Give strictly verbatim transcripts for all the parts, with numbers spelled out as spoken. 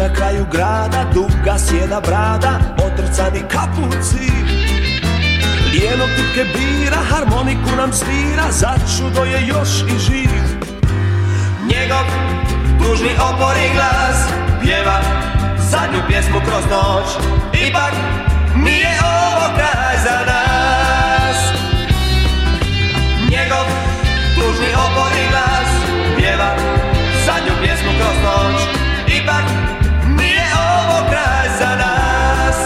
na kraju grada duga sjeda brada, otrcani kapuci. Lijeno tipke bira, harmoniku nam svira, začudo je još i živ. Njegov tužni opori glas pjeva zadnju pjesmu kroz noć. Ipak nije ovo kraj za nas. Njegov tužni opori glas pjeva zadnju pjesmu kroz noć. Ipak nije ovo kraj za nas.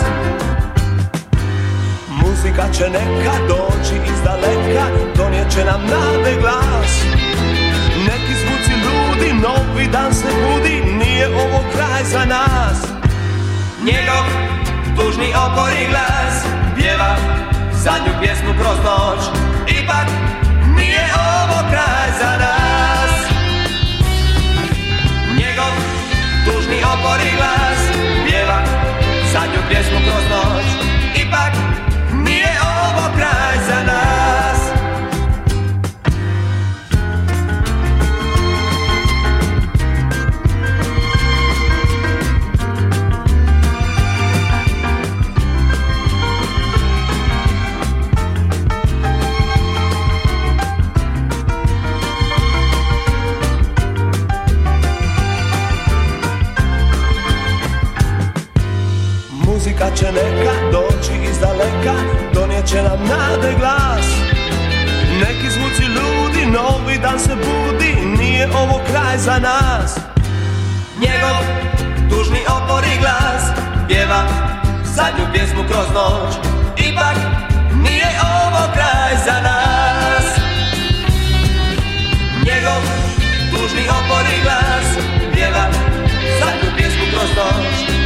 Muzika će neka doći iz daleka, donijet će nam nade glas. Neki zvuci ludi, novi dan se budi, nije ovo kraj za nas. Njegov tužni opori glas pjeva zadnju pjesmu kroz noć. Ipak nije ovo kraj za nas. Njegov tužni opori glas pjeva zadnju pjesmu kroz noć. Ipak nije ovo kraj za nas. Muzika će neka doći iz daleka, donijet će nam nade glas. Neki zvuci ludi, novi dan se budi, nije ovo kraj za nas. Njegov tužni opori glas pjeva zadnju pjesmu kroz noć. Ipak nije ovo kraj za nas. Njegov tužni opori glas pjeva zadnju pjesmu kroz noć.